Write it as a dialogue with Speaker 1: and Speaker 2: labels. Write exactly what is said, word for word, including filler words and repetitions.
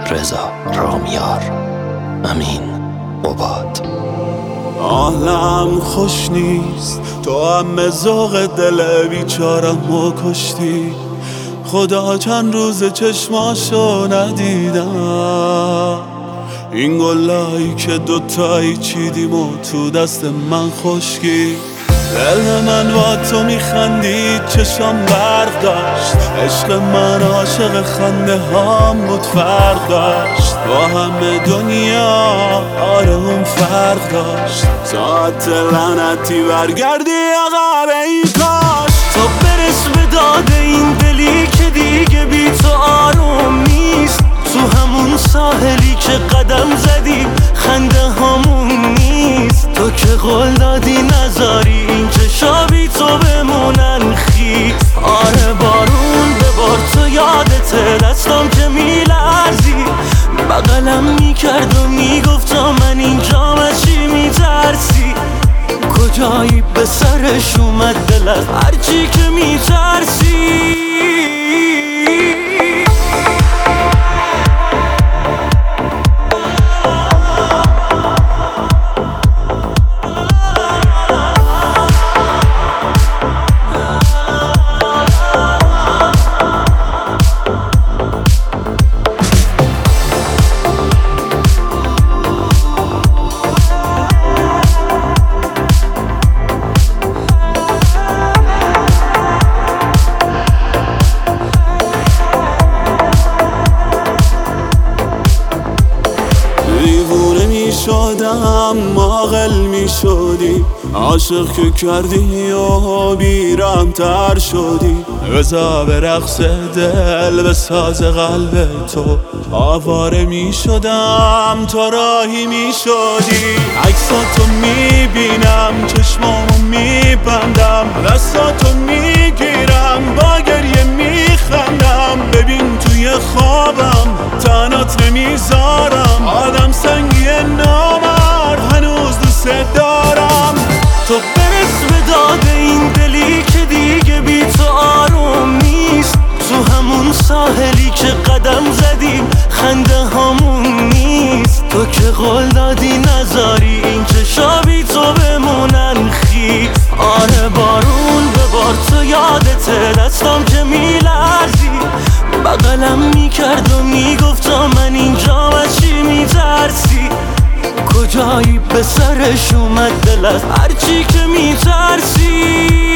Speaker 1: رضا رامیار. امین عباد.
Speaker 2: حالم خوش نیست، تو هم ذوق دل بیچارم و کشتی. خدا چند روز چشماشو ندیدم، این گلایی که دوتایی چیدیم و تو دست من خشکی. دل من با تو میخندید، چشم برق داشت، عشق من عاشق خنده هام بود، فرق داشت با همه دنیا. آره اون فرق داشت. ساعت لعنتی برگردی عقب ای کاش،
Speaker 3: تو برس به داد این دلی که دیگه بی تو آروم نیست. تو همون ساحلی که قدم زدی خنده همون نیست. تو که قول دادی نذاری این چشا بی تو بمونن خیس. آره بارون ببار تو یادته، دستم که میلرزی بغلم میکرد و میگفتا من اینجام از چی میترسی. کجایی به سرش اومد دل از هرچی که میترسی.
Speaker 2: شدم عاقل می شدی، عاشق که کردی و بیرم تر شدی. بزا به رقص دل به ساز قلب تو آواره می شدم، تا راهی می شدی. عکساتو می بینم، چشمامو می بندم، دستاتو می گیرم، با گریه می خندم. ببین توی خوابم تنات نمیذارم، آدم سنگی نامر هنوز دوست دارم.
Speaker 3: تو برس به داد این دلی که دیگه بی تو آروم نیست. تو همون ساحلی که قدم زدی خنده همون نیست. تو که قول دادی نذاری این چشا بی تو بمونن خیس. آره بارون ببار تو یادته، دستم که میلرزی بغلم میکرد و میگفتا من اینجام از چی میترسی. کجایی به سرش اومد دل از هرچی که میترسی.